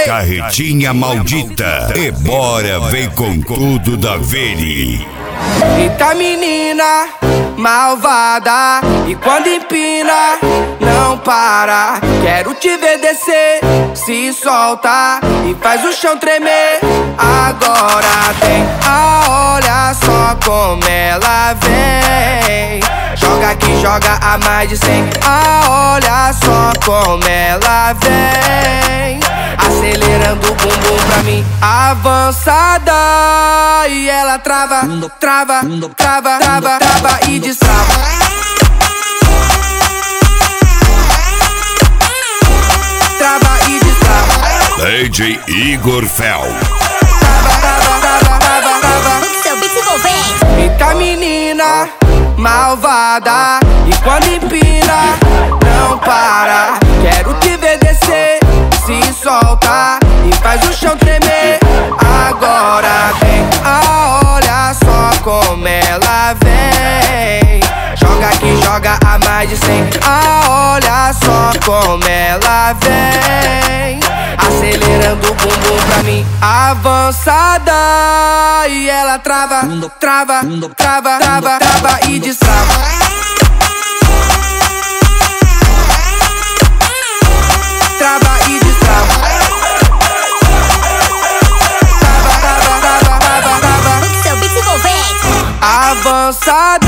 Carretinha maldita, e bora, vem com tudo da Veli. Eita menina malvada, e quando empina não para. Quero te ver descer, se solta e faz o chão tremer. Agora vem, olha só como ela vem. Joga aqui, joga a mais de 100. Olha só como ela vem. Acelerando o bumbum pra mim, avançada. E ela trava, trava, trava, trava, trava e destrava. Trava e destrava. DJ Igor Fel. Trava, trava, trava, trava, trava. Seu beat envolvente. Eita menina malvada, e quando empina não para. Quero te ver descer, se solta e faz o chão tremer. Agora vem, olha só como ela vem. Joga aqui, joga a mais de 100. Olha só como ela vem. Acelerando o bumbum pra mim, avançada. E ela trava, trava, trava, trava, trava e destrava. Trava e destrava. Trava, trava, trava, trava, trava. Seu beat envolvente. Avançada.